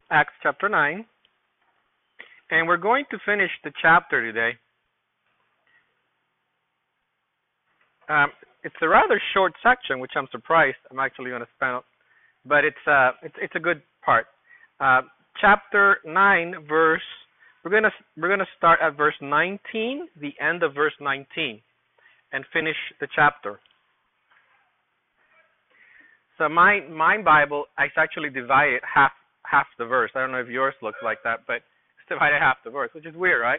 Acts chapter 9. And we're going to finish the chapter today. It's a rather short section, which I'm surprised I'm actually going to spend, but it's a good part. Chapter 9, verse. We're gonna start at verse 19, the end of verse 19, and finish the chapter. So my Bible, I actually divided half the verse. I don't know if yours looks like that, but it's divided half the verse, which is weird, right?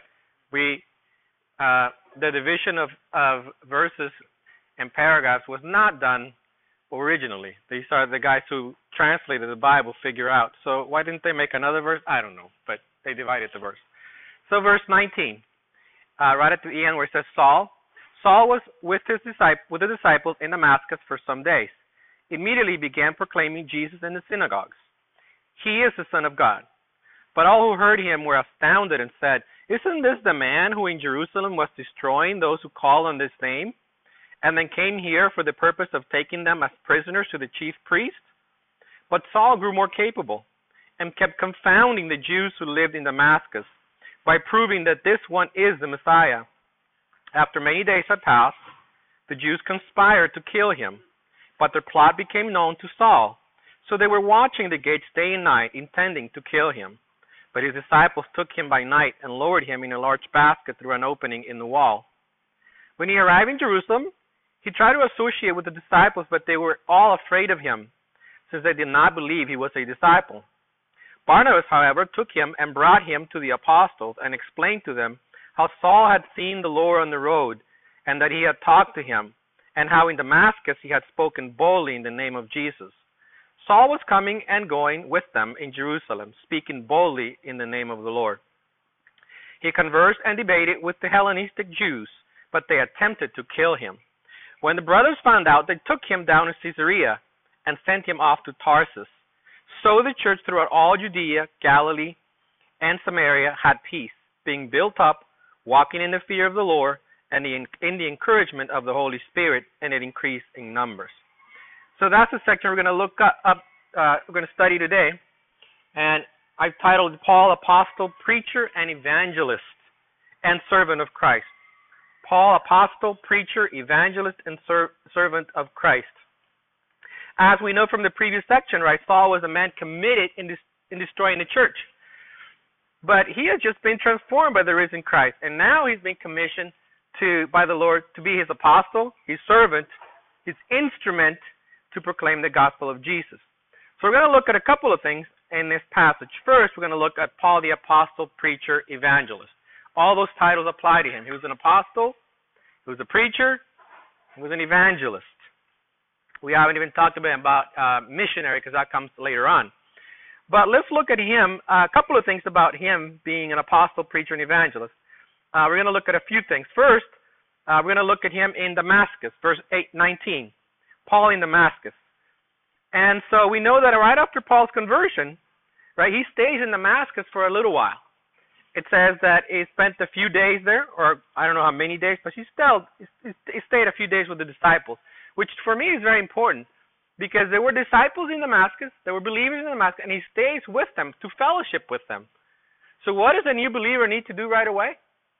The division of verses and paragraphs was not done originally. These are the guys who translated the Bible figure out. So why didn't they make another verse? I don't know, but they divided the verse. So verse 19, right at the end where it says Saul was with the disciples in Damascus for some days. Immediately began proclaiming Jesus in the synagogues. He is the Son of God. But all who heard him were astounded and said, "Isn't this the man who in Jerusalem was destroying those who call on this name, and then came here for the purpose of taking them as prisoners to the chief priest?" But Saul grew more capable and kept confounding the Jews who lived in Damascus by proving that this one is the Messiah. After many days had passed, the Jews conspired to kill him, but their plot became known to Saul. So they were watching the gates day and night, intending to kill him. But his disciples took him by night and lowered him in a large basket through an opening in the wall. When he arrived in Jerusalem, he tried to associate with the disciples, but they were all afraid of him, since they did not believe he was a disciple. Barnabas, however, took him and brought him to the apostles and explained to them how Saul had seen the Lord on the road and that he had talked to him, and how in Damascus he had spoken boldly in the name of Jesus. Saul was coming and going with them in Jerusalem, speaking boldly in the name of the Lord. He conversed and debated with the Hellenistic Jews, but they attempted to kill him. When the brothers found out, they took him down to Caesarea and sent him off to Tarsus. So the church throughout all Judea, Galilee, and Samaria had peace, being built up, walking in the fear of the Lord, and in the encouragement of the Holy Spirit, and it increased in numbers. So that's the section we're going to look up. We're going to study today, and I've titled Paul, Apostle, Preacher, and Evangelist, and Servant of Christ. Paul, Apostle, Preacher, Evangelist, and Servant of Christ. As we know from the previous section, right, Saul was a man committed in destroying the church. But he had just been transformed by the risen Christ, and now he's been commissioned by the Lord to be his apostle, his servant, his instrument to proclaim the gospel of Jesus. So we're going to look at a couple of things in this passage. First, we're going to look at Paul the apostle, preacher, evangelist. All those titles apply to him. He was an apostle, he was a preacher, he was an evangelist. We haven't even talked about missionary because that comes later on. But let's look at him, a couple of things about him being an apostle, preacher, and evangelist. We're going to look at a few things. First, we're going to look at him in Damascus, verse 19. Paul in Damascus. And so we know that right after Paul's conversion, right, he stays in Damascus for a little while. It says that he spent a few days there, or I don't know how many days, but he stayed a few days with the disciples, which for me is very important because there were disciples in Damascus, there were believers in Damascus, and he stays with them to fellowship with them. So what does a new believer need to do right away?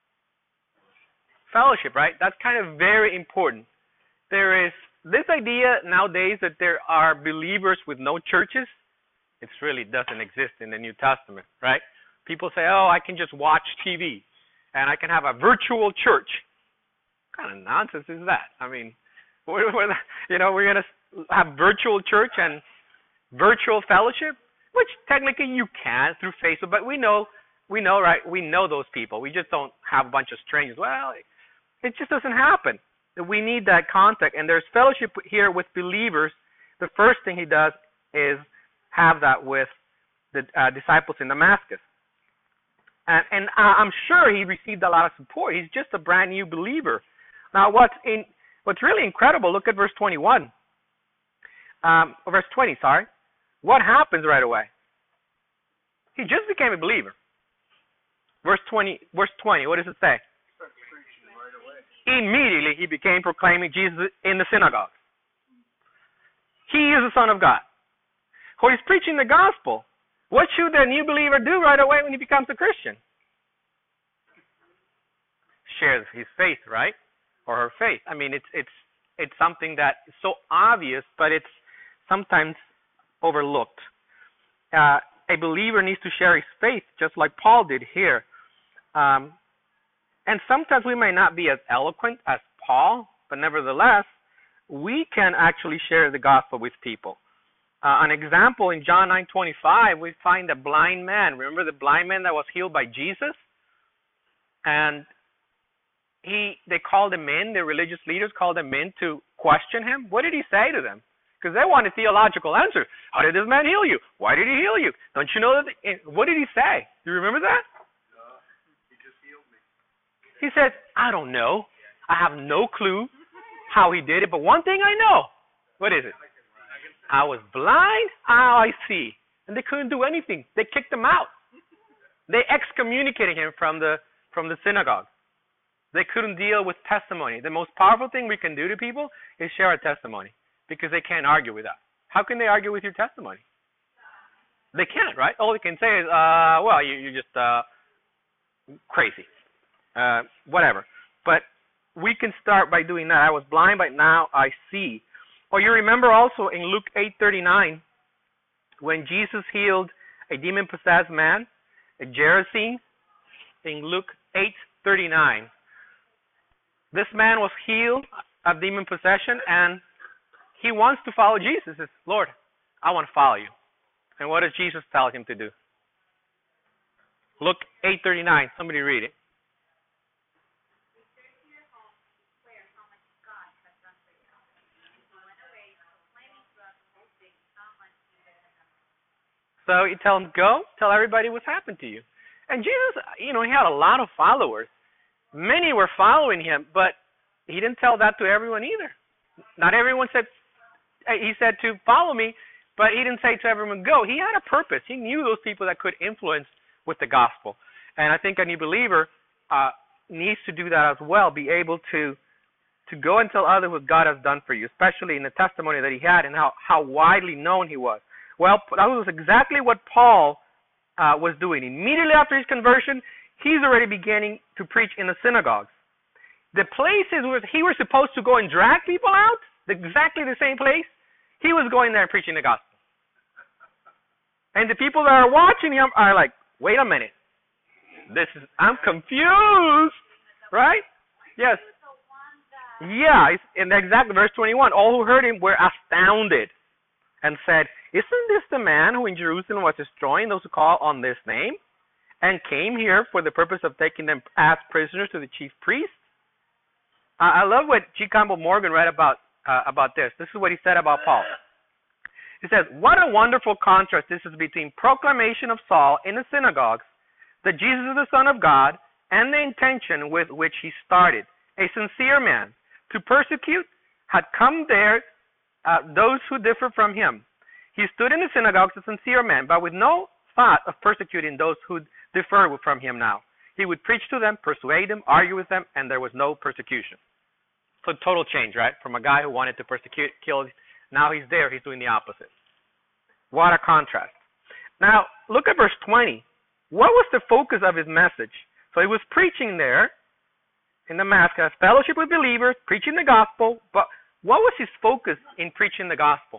Fellowship, right? That's kind of very important. There is this idea nowadays that there are believers with no churches. It really doesn't exist in the New Testament, right? People say, oh, I can just watch TV and I can have a virtual church. What kind of nonsense is that? I mean, we're going to have virtual church and virtual fellowship, which technically you can through Facebook, but we know, right? We know those people. We just don't have a bunch of strangers. Well, it just doesn't happen. We need that contact, and there's fellowship here with believers. The first thing he does is have that with the disciples in Damascus. And I'm sure he received a lot of support. He's just a brand new believer. Now, what's really incredible, look at verse 21. Verse 20, sorry. What happens right away? He just became a believer. Verse 20, what does it say? Immediately he began proclaiming Jesus in the synagogue. He is the Son of God. So he's preaching the gospel. What should the new believer do right away when he becomes a Christian? Share his faith, right? Or her faith. I mean, it's something that is so obvious, but it's sometimes overlooked. A believer needs to share his faith, just like Paul did here. And sometimes we may not be as eloquent as Paul, but nevertheless, we can actually share the gospel with people. An example, in John 9:25, we find a blind man. Remember the blind man that was healed by Jesus? And they called him in, the religious leaders called him in to question him. What did he say to them? Because they wanted theological answers. How did this man heal you? Why did he heal you? Don't you know that? What did he say? Do you remember that? He just healed me. He said, I don't know. I have no clue how he did it, but one thing I know. What is it? I was blind, now I see. And they couldn't do anything. They kicked him out. They excommunicated him from the synagogue. They couldn't deal with testimony. The most powerful thing we can do to people is share our testimony, because they can't argue with us. How can they argue with your testimony? They can't, right? All they can say is, well, you're just crazy. Whatever. But we can start by doing that. I was blind, but now I see. Or you remember also in Luke 8:39, when Jesus healed a demon-possessed man, a Gerasene, in Luke 8:39. This man was healed of demon possession, and he wants to follow Jesus. He says, Lord, I want to follow you. And what does Jesus tell him to do? Luke 8:39. Somebody read it. So you tell him, go, tell everybody what's happened to you. And Jesus, he had a lot of followers. Many were following him, but he didn't tell that to everyone either. Not everyone said, he said to follow me, but he didn't say to everyone, go. He had a purpose. He knew those people that could influence with the gospel. And I think a new believer needs to do that as well, be able to go and tell others what God has done for you, especially in the testimony that he had and how widely known he was. Well, that was exactly what Paul was doing. Immediately after his conversion, he's already beginning to preach in the synagogues. The places where he was supposed to go and drag people out, exactly the same place, he was going there and preaching the gospel. And the people that are watching him are like, wait a minute. I'm confused. Right? Yes. Yeah, in exactly verse 21, all who heard him were astounded and said, isn't this the man who in Jerusalem was destroying those who call on this name and came here for the purpose of taking them as prisoners to the chief priests? I love what G. Campbell Morgan read about this. This is what he said about Paul. He says, what a wonderful contrast this is between proclamation of Saul in the synagogues that Jesus is the Son of God and the intention with which he started. A sincere man to persecute had come there those who differ from him. He stood in the synagogues a sincere man, but with no thought of persecuting those who differ from him now. He would preach to them, persuade them, argue with them, and there was no persecution. So total change, right? From a guy who wanted to persecute, kill, now he's there, he's doing the opposite. What a contrast. Now, look at verse 20. What was the focus of his message? So he was preaching there in Damascus, fellowship with believers, preaching the gospel, but what was his focus in preaching the gospel?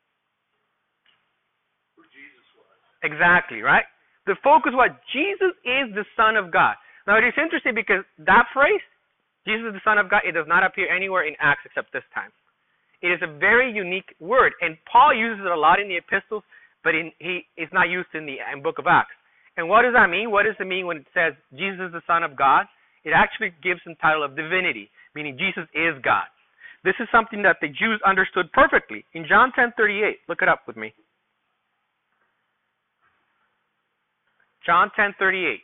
Who Jesus was. Exactly, right? The focus was Jesus is the Son of God. Now it is interesting because that phrase, Jesus is the Son of God, it does not appear anywhere in Acts except this time. It is a very unique word, and Paul uses it a lot in the epistles, but it's not used in the book of Acts. And what does that mean? What does it mean when it says Jesus is the Son of God? It actually gives the title of divinity, meaning Jesus is God. This is something that the Jews understood perfectly. In John 10:38, look it up with me. John 10:38.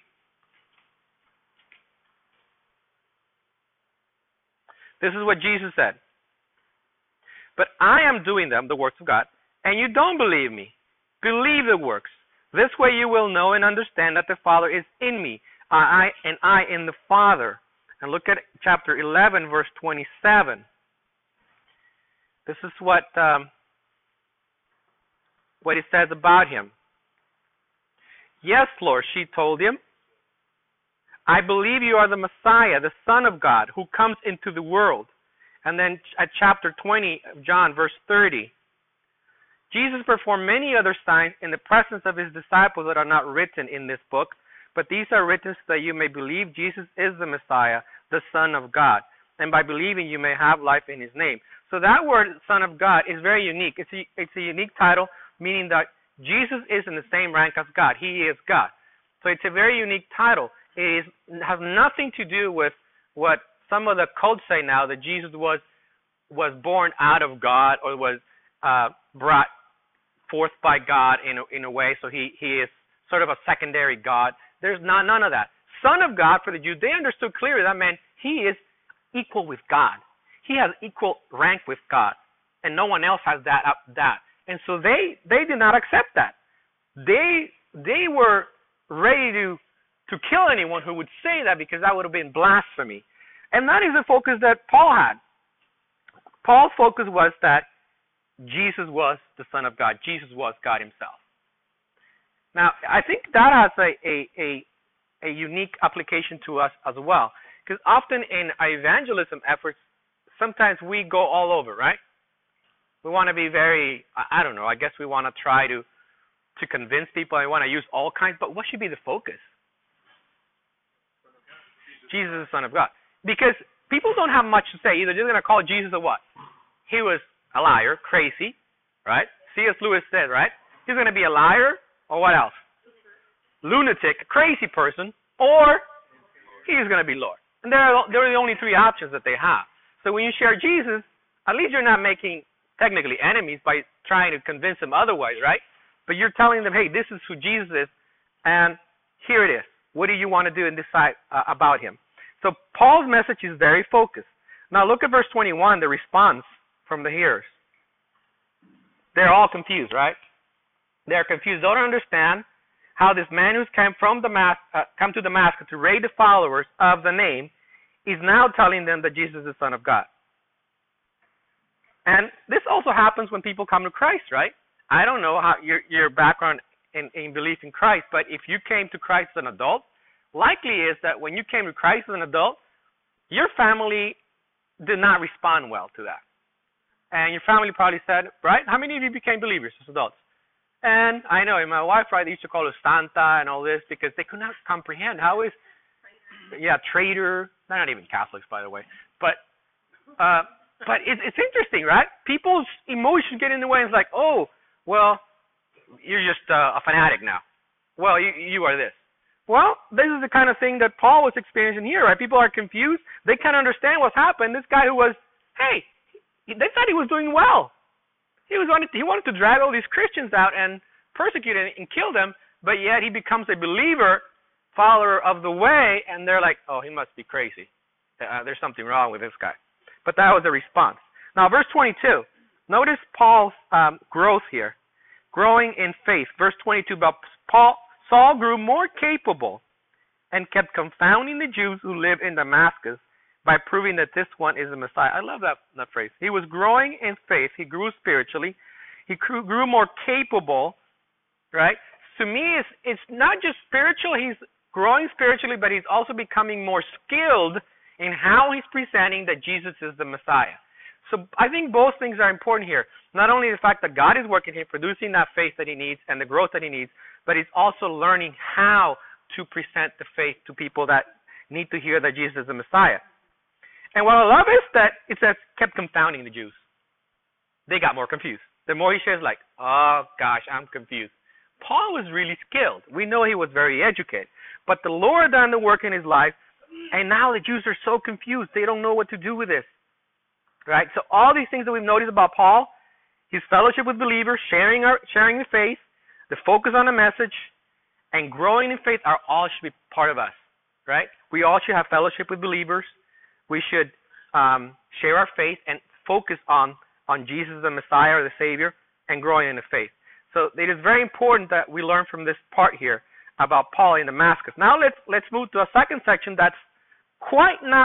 This is what Jesus said. But I am doing them, the works of God, and you don't believe me. Believe the works. This way you will know and understand that the Father is in me, I in the Father. And look at chapter 11, verse 27. This is what it says about him. Yes, Lord, she told him. I believe you are the Messiah, the Son of God, who comes into the world. And then at chapter 20 of John, verse 30, Jesus performed many other signs in the presence of his disciples that are not written in this book, but these are written so that you may believe Jesus is the Messiah, the Son of God. And by believing, you may have life in his name. So that word, Son of God, is very unique. It's a unique title, meaning that Jesus is in the same rank as God. He is God. So it's a very unique title. It has nothing to do with what some of the cults say now, that Jesus was born out of God or was brought forth by God in a way, so he is sort of a secondary God. There's none of that. Son of God, for the Jews, they understood clearly that meant he is equal with God. He has equal rank with God, and no one else has that. And so they did not accept that. They were ready to kill anyone who would say that, because that would have been blasphemy. And that is the focus that Paul had. Paul's focus was that Jesus was the Son of God. Jesus was God himself. Now, I think that has a unique application to us as well, because often in our evangelism efforts, sometimes we go all over, right? We want to be very, I don't know, I guess we want to try to convince people. I want to use all kinds, but what should be the focus? Jesus is the Son of God. Because people don't have much to say. Either they're going to call Jesus a what? He was a liar, crazy, right? C.S. Lewis said, right? He's going to be a liar, or what else? Lunatic, a crazy person, or he's going to be Lord. And they're the only three options that they have. So when you share Jesus, at least you're not making technically enemies by trying to convince them otherwise, right? But you're telling them, hey, this is who Jesus is, and here it is. What do you want to do and decide about him? So Paul's message is very focused. Now look at verse 21, the response from the hearers. They're all confused, right? They're confused. They don't understand how this man who's come to Damascus to raid the followers of the name is now telling them that Jesus is the Son of God. And this also happens when people come to Christ, right? I don't know how your background in belief in Christ, but if you came to Christ as an adult, likely is that when you came to Christ as an adult, your family did not respond well to that. And your family probably said, right, how many of you became believers as adults? And I know, and my wife, right, they used to call us Santa and all this because they could not comprehend how is, traitor. They're not even Catholics, by the way. But it's interesting, right? People's emotions get in the way. It's like, oh, well, you're just a fanatic now. Well, you are this. Well, this is the kind of thing that Paul was experiencing here, right? People are confused. They can't understand what's happened. This guy who was, they thought he was doing well. He wanted to drag all these Christians out and persecute and kill them, but yet he becomes a believer, follower of the way, and they're like, oh, he must be crazy. There's something wrong with this guy. But that was the response. Now, verse 22. Notice Paul's growth here. Growing in faith. Verse 22, but Saul grew more capable and kept confounding the Jews who live in Damascus by proving that this one is the Messiah. I love that phrase. He was growing in faith. He grew spiritually. He grew more capable, right? To me, it's not just spiritual. He's growing spiritually, but he's also becoming more skilled in how he's presenting that Jesus is the Messiah. So I think both things are important here. Not only the fact that God is working here, producing that faith that he needs and the growth that he needs, but he's also learning how to present the faith to people that need to hear that Jesus is the Messiah. And what I love is that it says, kept confounding the Jews. They got more confused. The more he shares, like, oh gosh, I'm confused. Paul was really skilled. We know he was very educated. But the Lord done the work in his life, and now the Jews are so confused. They don't know what to do with this. Right? So all these things that we've noticed about Paul, his fellowship with believers, sharing the faith, the focus on the message, and growing in faith are all should be part of us. Right? We all should have fellowship with believers. We should share our faith and focus on Jesus, the Messiah or the Savior, and growing in the faith. So it is very important that we learn from this part here about Paul in Damascus. Now let's move to a second section that's quite not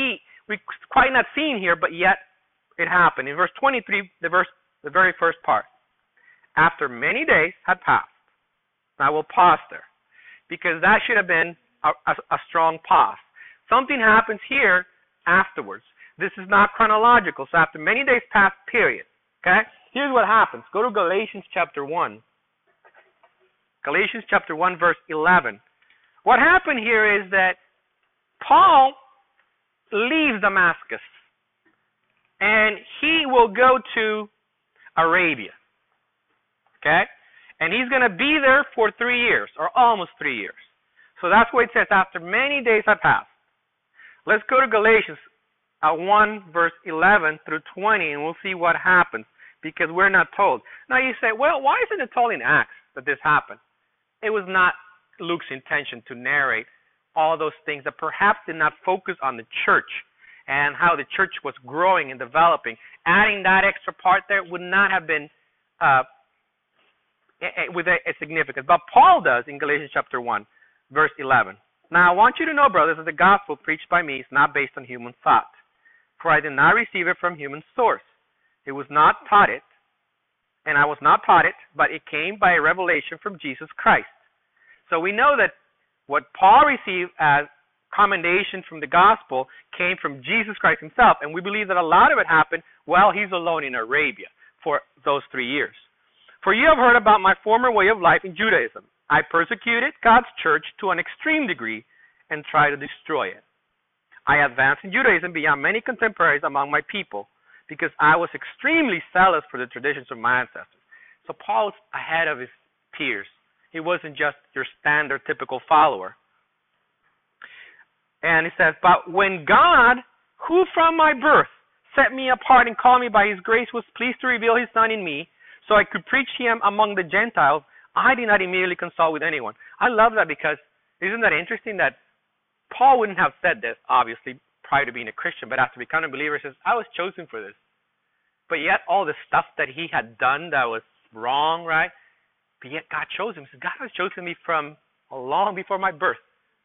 seen here, but yet it happened. In verse 23, the very first part. After many days had passed. Now we'll pause there. because that should have been a strong pause. Something happens here afterwards. This is not chronological. So after many days pass, period. Okay? Here's what happens. Go to Galatians chapter 1. Galatians chapter 1, verse 11. What happened here is that Paul leaves Damascus, and he will go to Arabia. Okay? And he's going to be there for 3 years, or almost 3 years. So that's what it says, after many days have passed. Let's go to Galatians 1, verse 11 through 20, and we'll see what happens, because we're not told. Now you say, well, why isn't it told in Acts that this happened? It was not Luke's intention to narrate all those things that perhaps did not focus on the church and how the church was growing and developing. Adding that extra part there would not have been with a significance. But Paul does in Galatians chapter 1, verse 11. Now I want you to know, brothers, that the gospel preached by me is not based on human thought. For I did not receive it from human source. It was not taught it, and I was not taught it, but it came by a revelation from Jesus Christ. So we know that what Paul received as commendation from the gospel came from Jesus Christ himself, and we believe that a lot of it happened while he's alone in Arabia for those 3 years. For you have heard about my former way of life in Judaism. I persecuted God's church to an extreme degree and tried to destroy it. I advanced in Judaism beyond many contemporaries among my people because I was extremely zealous for the traditions of my ancestors. So Paul was ahead of his peers. He wasn't just your standard typical follower. And he says, but when God, who from my birth set me apart and called me by his grace, was pleased to reveal his Son in me so I could preach him among the Gentiles, I did not immediately consult with anyone. I love that because isn't that interesting that Paul wouldn't have said this, obviously, prior to being a Christian, but after becoming a believer, he says, I was chosen for this. But yet all the stuff that he had done that was wrong, right? But yet God chose him. He says, God has chosen me from long before my birth.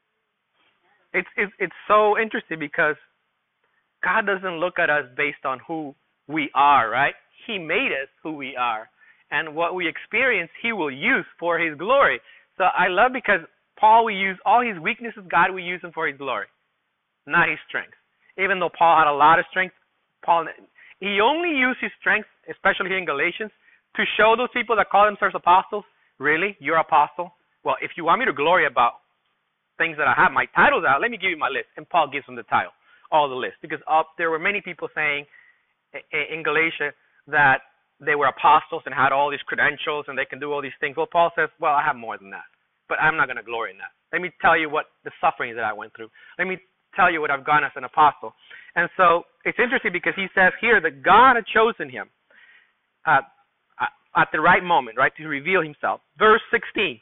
It's so interesting because God doesn't look at us based on who we are, right? He made us who we are. And what we experience, he will use for his glory. So I love because Paul will use all his weaknesses, God will use them for his glory, not his strength. Even though Paul had a lot of strength, he only used his strength, especially here in Galatians, to show those people that call themselves apostles, really, you're apostle? Well, if you want me to glory about things that I have, my titles out, let me give you my list. And Paul gives them the title, all the list. Because there were many people saying in Galatia that they were apostles and had all these credentials and they can do all these things. Well, Paul says, well, I have more than that. But I'm not going to glory in that. Let me tell you what the sufferings that I went through. Let me tell you what I've gone as an apostle. And so it's interesting because he says here that God had chosen him at the right moment, right, to reveal himself. Verse 17.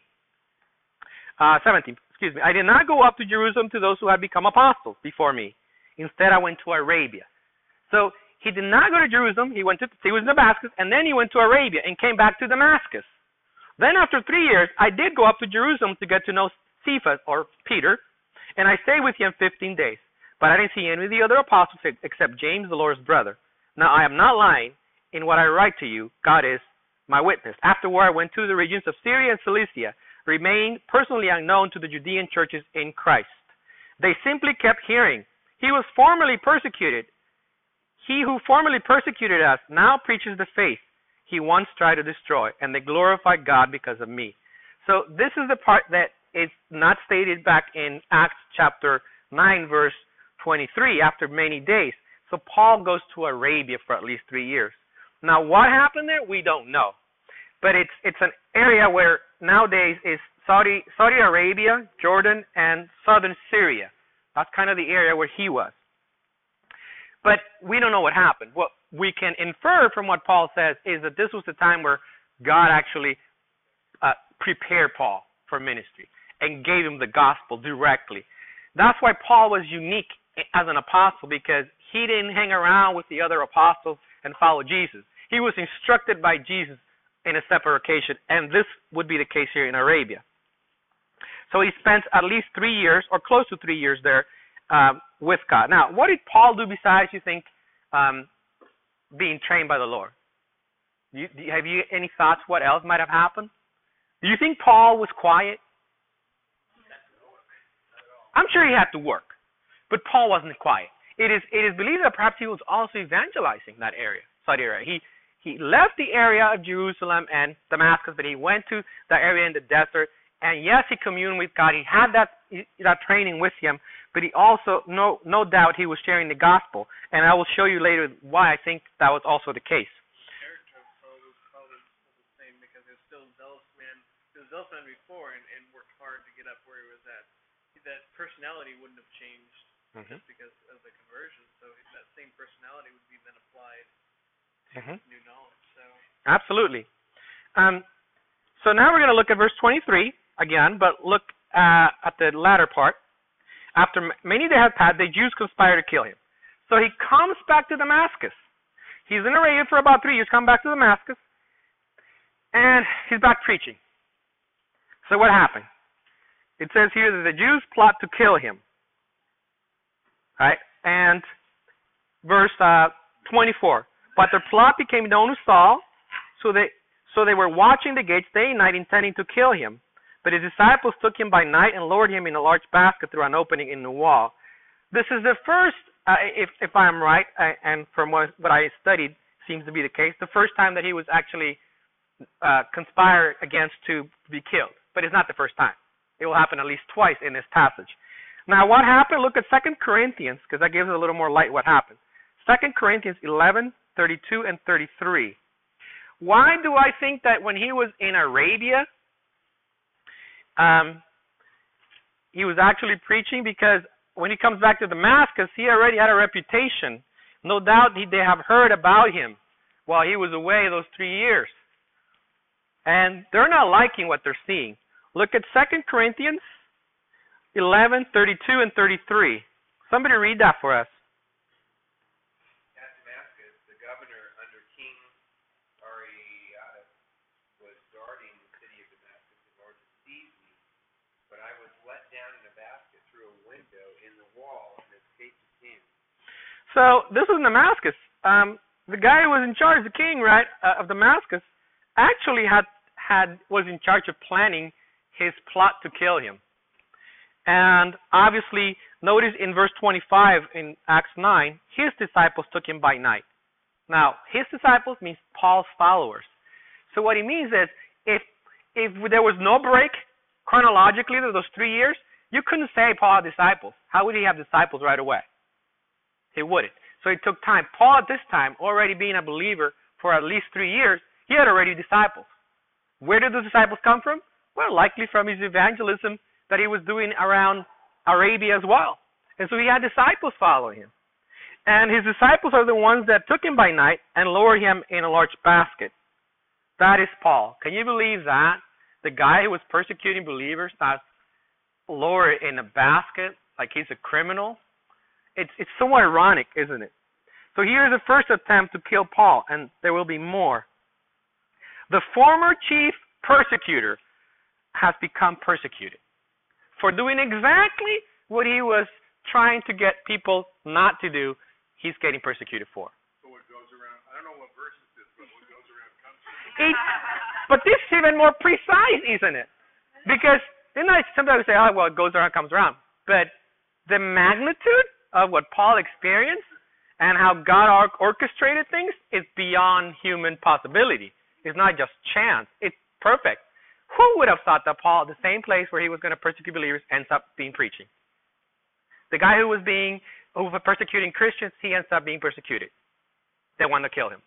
I did not go up to Jerusalem to those who had become apostles before me. Instead, I went to Arabia. So he did not go to Jerusalem. He was in Damascus, and then he went to Arabia and came back to Damascus. Then after 3 years, I did go up to Jerusalem to get to know Cephas, or Peter, and I stayed with him 15 days. But I didn't see any of the other apostles except James, the Lord's brother. Now, I am not lying in what I write to you. God is my witness. Afterward, I went to the regions of Syria and Cilicia, remained personally unknown to the Judean churches in Christ. They simply kept hearing, he was formerly persecuted. He who formerly persecuted us now preaches the faith he once tried to destroy, and they glorify God because of me. So this is the part that is not stated back in Acts chapter 9, verse 23, after many days. So Paul goes to Arabia for at least 3 years. Now, what happened there? We don't know. But it's an area where nowadays is Saudi Arabia, Jordan, and southern Syria. That's kind of the area where he was. But we don't know what happened. What we can infer from what Paul says is that this was the time where God actually prepared Paul for ministry and gave him the gospel directly. That's why Paul was unique as an apostle, because he didn't hang around with the other apostles and follow Jesus. He was instructed by Jesus in a separate occasion, and this would be the case here in Arabia. So he spent at least 3 years, or close to 3 years there, with God. Now, what did Paul do besides, you think, being trained by the Lord? Have you any thoughts what else might have happened? Do you think Paul was quiet? I'm sure he had to work, but Paul wasn't quiet. It is believed that perhaps he was also evangelizing that area, Saudi Arabia. He left the area of Jerusalem and Damascus, but he went to the area in the desert. And yes, he communed with God. He had that training with him, but he also, no doubt, he was sharing the gospel. And I will show you later why I think that was also the case. Character of Paul was the same because he was still a zealous man. He was a zealous man before and worked hard to get up where he was at. That personality wouldn't have changed just because of the conversion. So that same personality would be then applied to new knowledge. So absolutely. So now we're going to look at verse 23 again, but look at the latter part. After many days had passed, the Jews conspired to kill him. So he comes back to Damascus. He's in Arabia for about 3 years, come back to Damascus, and he's back preaching. So what happened? It says here that the Jews plot to kill him. Right? And verse 24. But their plot became known to Saul, so they were watching the gates day and night, intending to kill him. But his disciples took him by night and lowered him in a large basket through an opening in the wall. This is the first, if I'm right, and from what I studied, seems to be the case, the first time that he was actually conspired against to be killed. But it's not the first time. It will happen at least twice in this passage. Now, what happened? Look at 2 Corinthians, because that gives us a little more light what happened. 2 Corinthians 11, 32 and 33. Why do I think that when he was in Arabia, he was actually preaching? Because when he comes back to Damascus, he already had a reputation. No doubt they have heard about him while he was away those 3 years. And they're not liking what they're seeing. Look at 2 Corinthians 11, 32 and 33. Somebody read that for us. At Damascus, the governor under King Aretas was guarding the city of Damascus in order to seize me, but I was let down in a basket through a window in the wall and escaped his hand. So this is Damascus. The guy who was in charge, the king, right, of Damascus, actually was in charge of planning his plot to kill him. And obviously, notice in verse 25 in Acts 9, his disciples took him by night. Now, his disciples means Paul's followers. So what he means is, if there was no break chronologically to those 3 years, you couldn't say Paul had disciples. How would he have disciples right away? He wouldn't. So it took time. Paul at this time, already being a believer for at least 3 years, he had already disciples. Where did those disciples come from? Well, likely from his evangelism that he was doing around Arabia as well. And so he had disciples following him. And his disciples are the ones that took him by night and lowered him in a large basket. That is Paul. Can you believe that? The guy who was persecuting believers that's lowered in a basket like he's a criminal. It's somewhat ironic, isn't it? So here's the first attempt to kill Paul, and there will be more. The former chief persecutor has become persecuted for doing exactly what he was trying to get people not to do. He's getting persecuted for. So what goes around, I don't know what verse it is, but what goes around comes around. But this is even more precise, isn't it? Because sometimes we say, oh, well, it goes around, comes around. But the magnitude of what Paul experienced and how God orchestrated things is beyond human possibility. It's not just chance. It's perfect. Who would have thought that Paul, the same place where he was going to persecute believers, ends up being preaching? The guy who was persecuting Christians, he ends up being persecuted. They want to kill him.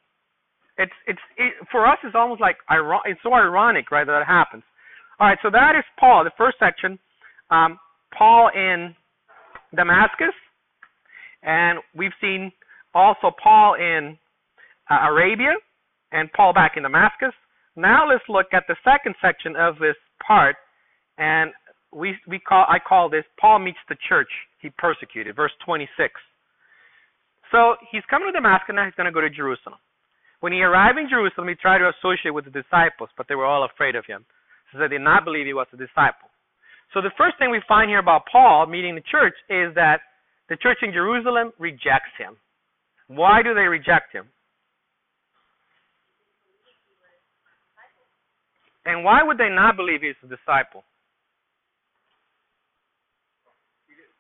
For us, it's almost like it's so ironic, right, that happens. All right, so that is Paul, the first section. Paul in Damascus, and we've seen also Paul in Arabia, and Paul back in Damascus. Now let's look at the second section of this part, and I call this Paul meets the church he persecuted, verse 26. So he's coming to Damascus, now he's going to go to Jerusalem. When he arrived in Jerusalem, he tried to associate with the disciples, but they were all afraid of him, so they did not believe he was a disciple. So the first thing we find here about Paul meeting the church is that the church in Jerusalem rejects him. Why do they reject him? And why would they not believe he's a disciple?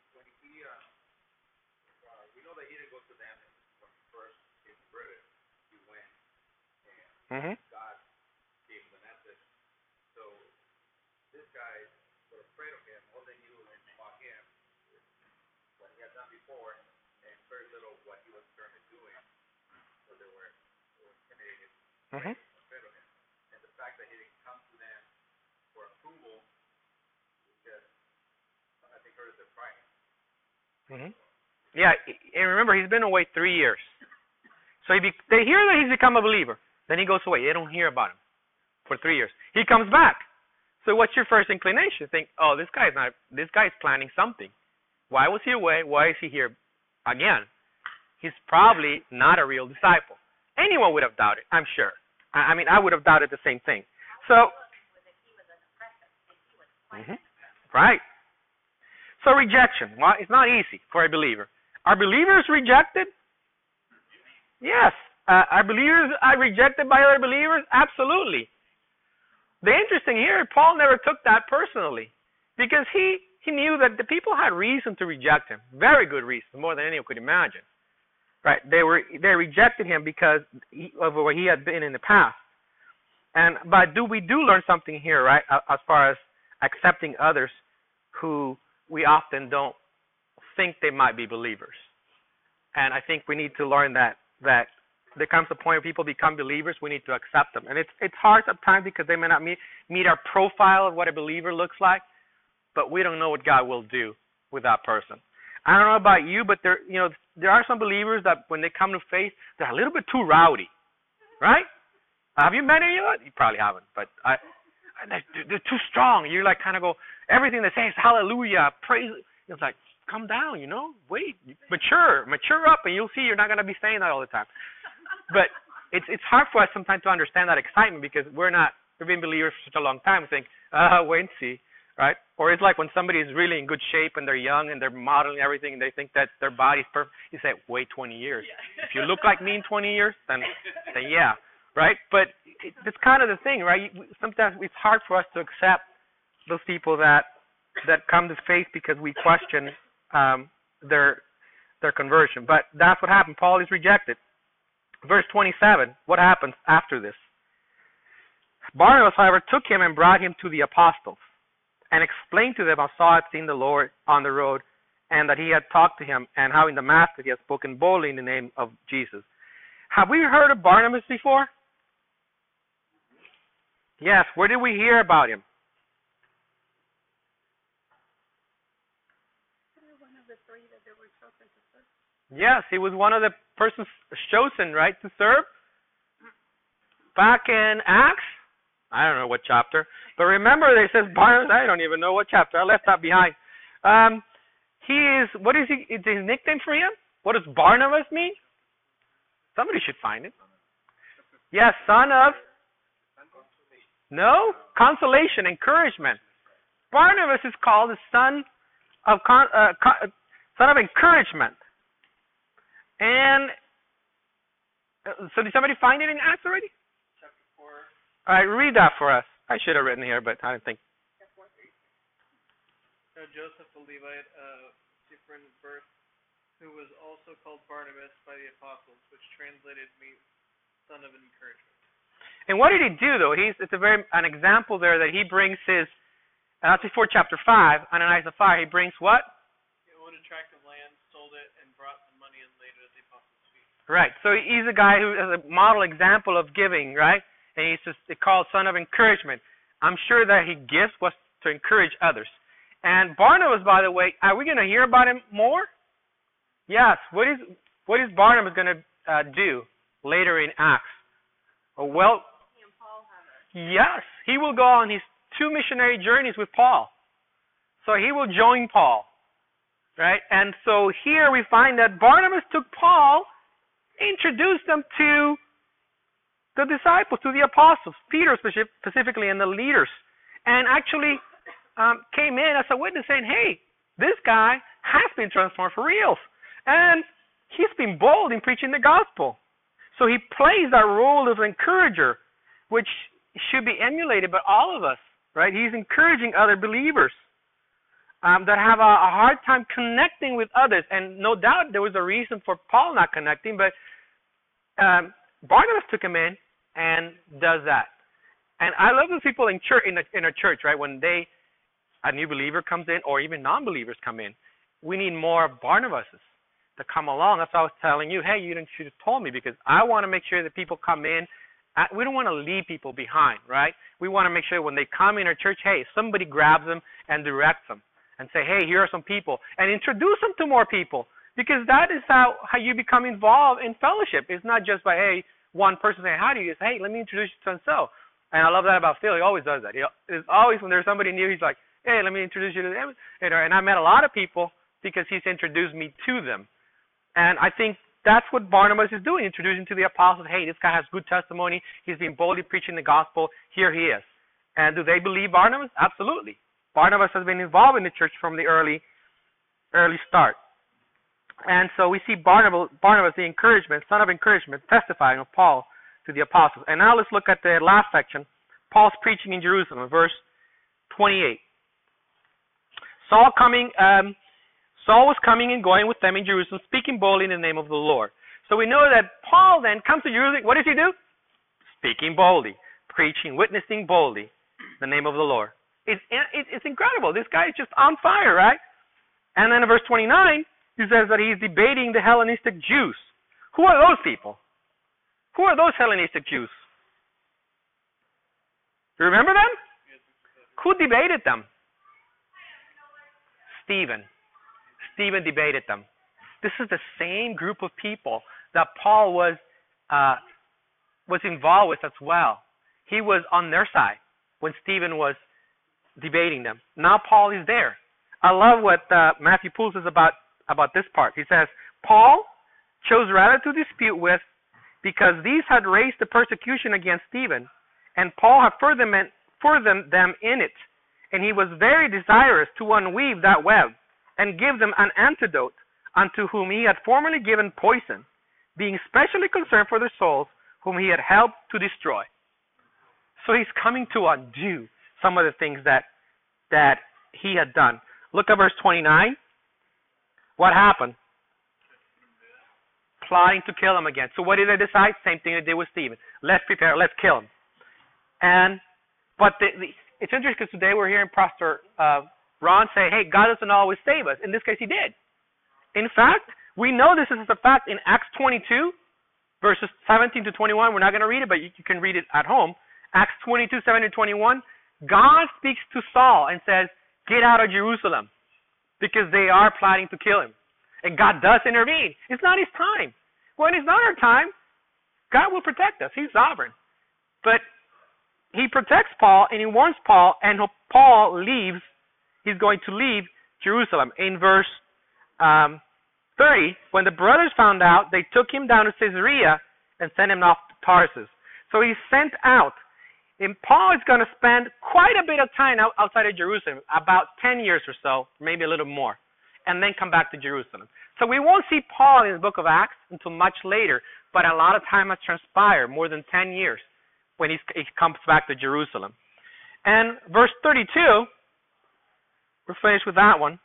Mhm. God gave him the message. So this guy was afraid of him more than you and about him, what he had done before, and very little what he was currently doing. So they were intimidated, Mhm. afraid of him. And the fact that he didn't come to them for approval is just, I think, hurt their pride. Mhm. Yeah, and remember he's been away 3 years. So they hear that he's become a believer. Then he goes away. They don't hear about him for 3 years. He comes back. So what's your first inclination? Think, oh, this guy's planning something. Why was he away? Why is he here again? He's probably not a real disciple. Anyone would have doubted, I'm sure. I mean, I would have doubted the same thing. So, right. So rejection. Well, it's not easy for a believer. Are believers rejected? Yes. Are believers rejected by other believers? Absolutely. The interesting here, Paul never took that personally, because he knew that the people had reason to reject him, very good reason, more than anyone could imagine. Right? They rejected him because of where he had been in the past. But we do learn something here, right? As far as accepting others who we often don't think they might be believers. And I think we need to learn that there comes a point where people become believers, we need to accept them. And it's hard sometimes because they may not meet our profile of what a believer looks like, but we don't know what God will do with that person. I don't know about you, but there are some believers that when they come to faith, they're a little bit too rowdy, right? Have you met any of that? You probably haven't, but they're too strong. You like kind of go, everything they say is hallelujah, praise. It's like, come down, wait, mature up, and you'll see you're not going to be saying that all the time. But it's hard for us sometimes to understand that excitement because we've been believers for such a long time. We think, wait and see, right? Or it's like when somebody is really in good shape and they're young and they're modeling everything and they think that their body's perfect. You say, wait 20 years. Yeah. If you look like me in 20 years, then yeah, right? But it's kind of the thing, right? Sometimes it's hard for us to accept those people that come to faith because we question their conversion. But that's what happened. Paul is rejected. Verse 27, what happens after this? Barnabas, however, took him and brought him to the apostles and explained to them how Saul had seen the Lord on the road and that he had talked to him and how in Damascus he had spoken boldly in the name of Jesus. Have we heard of Barnabas before? Yes. Where did we hear about him? Yes, he was one of the persons chosen, right, to serve. Back in Acts, I don't know what chapter, but remember it says Barnabas. I don't even know what chapter. I left that behind. What is his nickname for him? What does Barnabas mean? Somebody should find it. Yes, son of. No, consolation, encouragement. Barnabas is called the son of encouragement. And so did somebody find it in Acts already? Chapter 4. All right, read that for us. I should have written here, but I didn't think. Now Joseph, a Levite of Cyprian birth, who was also called Barnabas by the apostles, which translated means son of encouragement. And what did he do, though? It's an example there that he brings his, that's before chapter 5, Ananias and Sapphira, he brings what? He owned a tract of land, sold it, and brought the money and laid it at the apostles' feet. Right. So he's a guy who has a model example of giving, right? And he's just called son of encouragement. I'm sure that his gift was to encourage others. And Barnabas, by the way, are we going to hear about him more? Yes. What is Barnabas going to do later in Acts? Well, yes, he will go on his 2 missionary journeys with Paul. So he will join Paul, right? And so here we find that Barnabas took Paul, introduced them to the disciples, to the apostles, Peter specifically, and the leaders, and actually came in as a witness saying, hey, this guy has been transformed for reals, and he's been bold in preaching the gospel. So he plays that role of encourager, which should be emulated by all of us, right? He's encouraging other believers that have a hard time connecting with others. And no doubt there was a reason for Paul not connecting, but Barnabas took him in and does that. And I love those people in church, in a church, right? When a new believer comes in, or even non-believers come in, we need more Barnabases to come along. That's why I was telling you, hey, you should have told me, because I want to make sure that people come in. We don't want to leave people behind, right? We want to make sure when they come in our church, hey, somebody grabs them and directs them and say, hey, here are some people, and introduce them to more people, because that is how you become involved in fellowship. It's not just by, hey, one person saying hi to you. It's, hey, let me introduce you to so-and-so. And I love that about Phil. He always does that. It's always when there's somebody new, he's like, hey, let me introduce you to them. And I met a lot of people because he's introduced me to them. And I think that's what Barnabas is doing, introducing to the apostles. Hey, this guy has good testimony. He's been boldly preaching the gospel. Here he is. And do they believe Barnabas? Absolutely. Barnabas has been involved in the church from the early start. And so we see Barnabas, the encouragement, son of encouragement, testifying of Paul to the apostles. And now let's look at the last section, Paul's preaching in Jerusalem, verse 28. Saul was coming and going with them in Jerusalem, speaking boldly in the name of the Lord. So we know that Paul then comes to Jerusalem. What does he do? Speaking boldly, preaching, witnessing boldly the name of the Lord. It's incredible. This guy is just on fire, right? And then in verse 29, he says that he's debating the Hellenistic Jews. Who are those people? Who are those Hellenistic Jews? You remember them? Who debated them? Stephen. Stephen debated them. This is the same group of people that Paul was involved with as well. He was on their side when Stephen was debating them. Now Paul is there. I love what Matthew Poole says about this part. He says, Paul chose rather to dispute with, because these had raised the persecution against Stephen, and Paul had furthered them in it, and he was very desirous to unweave that web and give them an antidote, unto whom he had formerly given poison, being specially concerned for their souls, whom he had helped to destroy. So he's coming to undo some of the things that he had done. Look at verse 29. What happened? Plotting to kill him again. So what did they decide? Same thing they did with Stephen. Let's prepare. Let's kill him. But it's interesting because today we're hearing Pastor Ron say, hey, God doesn't always save us. In this case, he did. In fact, we know this is a fact in Acts 22, verses 17 to 21. We're not going to read it, but you can read it at home. Acts 22, 17 to 21. God speaks to Saul and says, get out of Jerusalem, because they are plotting to kill him. And God does intervene. It's not his time. When it's not our time, God will protect us. He's sovereign. But he protects Paul, and he warns Paul, and Paul leaves. He's going to leave Jerusalem. In verse 30, when the brothers found out, they took him down to Caesarea and sent him off to Tarsus. So he's sent out. And Paul is going to spend quite a bit of time outside of Jerusalem, about 10 years or so, maybe a little more, and then come back to Jerusalem. So we won't see Paul in the book of Acts until much later, but a lot of time has transpired, more than 10 years, when he comes back to Jerusalem. And verse 32, we're finished with that one.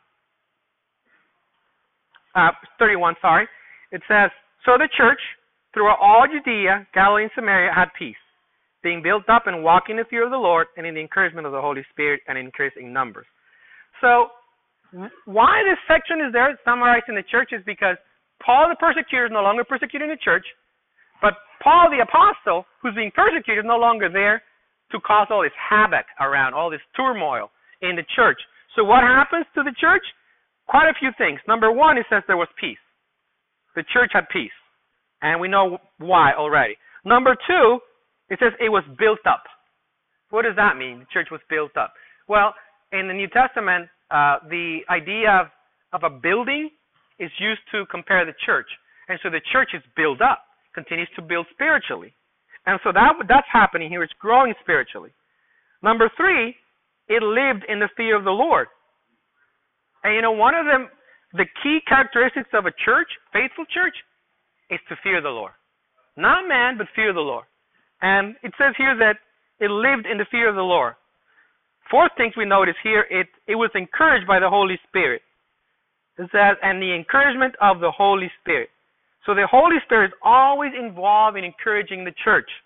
31, sorry. It says, so the church, throughout all Judea, Galilee, and Samaria, had peace, being built up and walking in the fear of the Lord and in the encouragement of the Holy Spirit and increasing numbers. So why this section is there summarizing the church is because Paul the persecutor is no longer persecuting the church, but Paul the apostle, who's being persecuted, is no longer there to cause all this havoc around, all this turmoil in the church. So what happens to the church? Quite a few things. Number one, it says there was peace. The church had peace, and we know why already. Number two, it says it was built up. What does that mean? The church was built up. Well, in the New Testament, the idea of a building is used to compare the church. And so the church is built up, continues to build spiritually. And so that's happening here. It's growing spiritually. Number three, it lived in the fear of the Lord. And one of the key characteristics of a church, faithful church, is to fear the Lord. Not man, but fear the Lord. And it says here that it lived in the fear of the Lord. Fourth thing we notice here, it was encouraged by the Holy Spirit. It says, and the encouragement of the Holy Spirit. So the Holy Spirit is always involved in encouraging the church.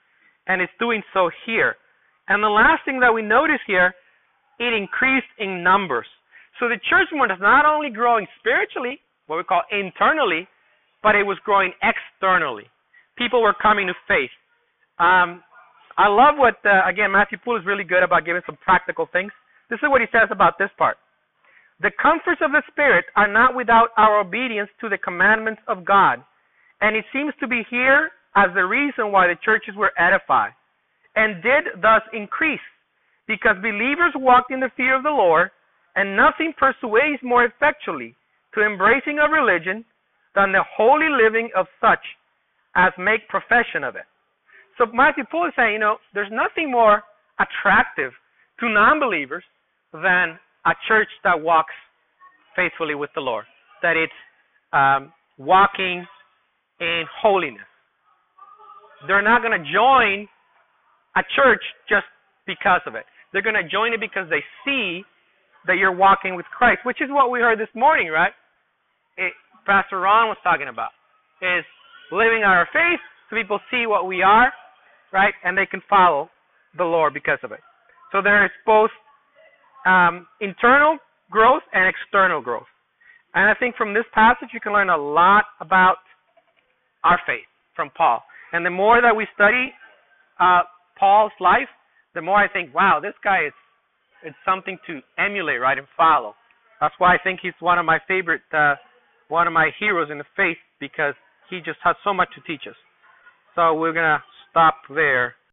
and it's doing so here. And the last thing that we notice here, it increased in numbers. So the church was not only growing spiritually, what we call internally, but it was growing externally. People were coming to faith. I love what, again, Matthew Poole is really good about giving some practical things. This is what he says about this part. The comforts of the Spirit are not without our obedience to the commandments of God. And it seems to be here as the reason why the churches were edified and did thus increase, because believers walked in the fear of the Lord, and nothing persuades more effectually to embracing of religion than the holy living of such as make profession of it. So Matthew Poole is saying, there's nothing more attractive to non-believers than a church that walks faithfully with the Lord, that it's walking in holiness. They're not going to join a church just because of it. They're going to join it because they see that you're walking with Christ, which is what we heard this morning, right? Pastor Ron was talking about, is living our faith so people see what we are, right? And they can follow the Lord because of it. So there is both internal growth and external growth. And I think from this passage you can learn a lot about our faith from Paul. And the more that we study Paul's life, the more I think, wow, this guy it's something to emulate, right, and follow. That's why I think he's one of my favorite, one of my heroes in the faith, because he just has so much to teach us. So we're going to stop there.